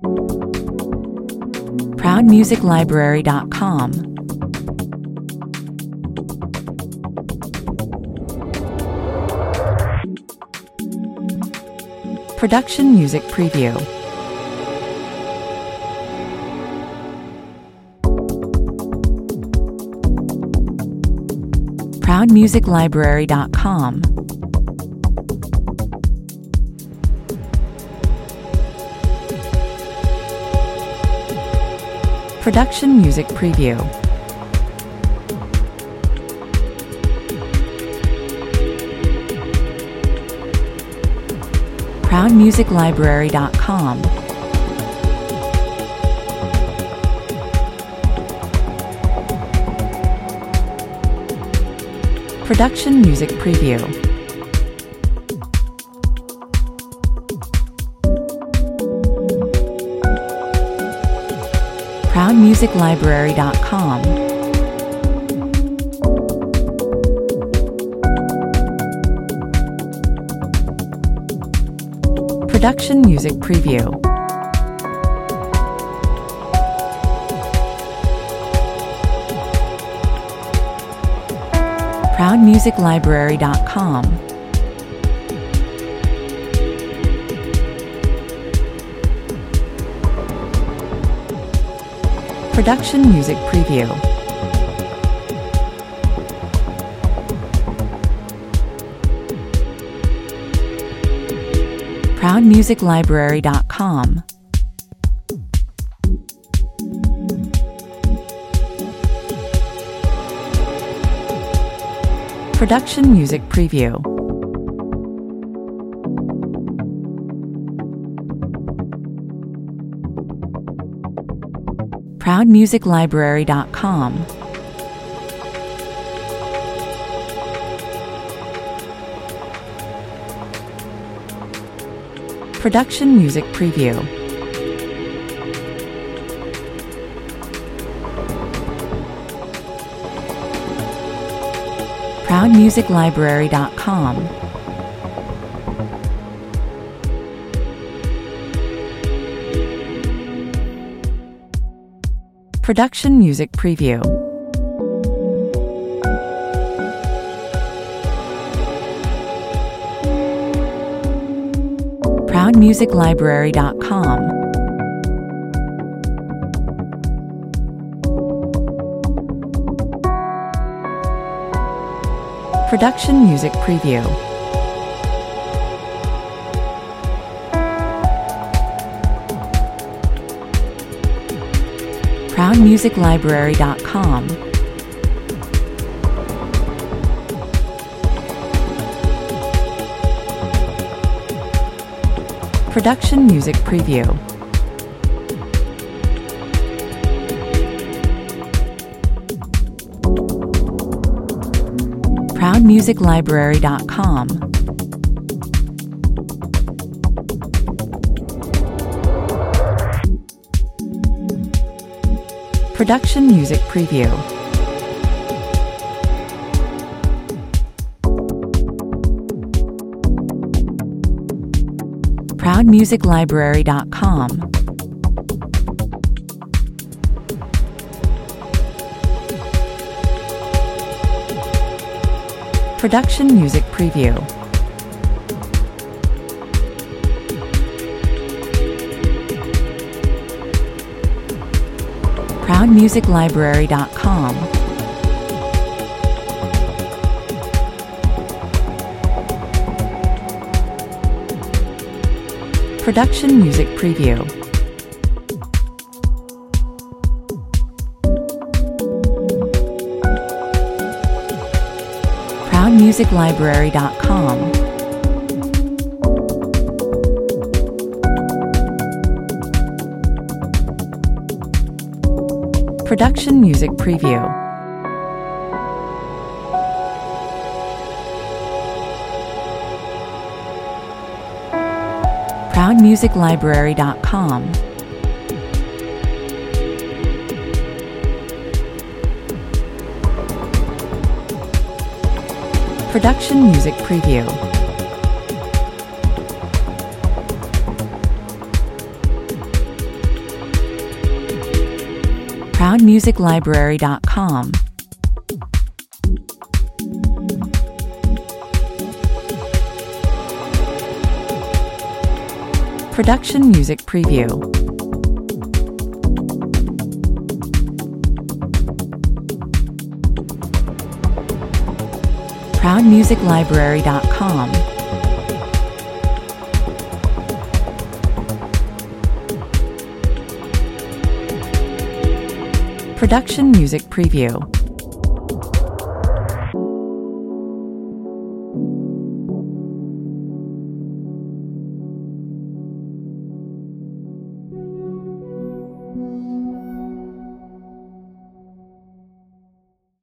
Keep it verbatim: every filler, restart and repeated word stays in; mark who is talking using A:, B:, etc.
A: proud music library dot com. Production Music Preview. proud music library dot com. Production Music Preview. proud music library dot com. Production Music Preview. proud music library dot com. Production Music Preview. proud music library dot com. Production Music Preview. proud music library dot com. Production Music Preview. proud music library dot com. Production Music Preview. proud music library dot com. Production Music Preview. proud music library dot com. Production Music Preview. proud music library dot com. Production Music Preview. proud music library dot com. Production Music Preview. proud music library dot com. Production Music Preview. proud music library dot com. Production Music Preview. proud music library dot com. Production Music Preview. proud music library dot com. Production Music Preview. proud music library dot com. Production Music Preview. proud music library dot com. Production Music Preview.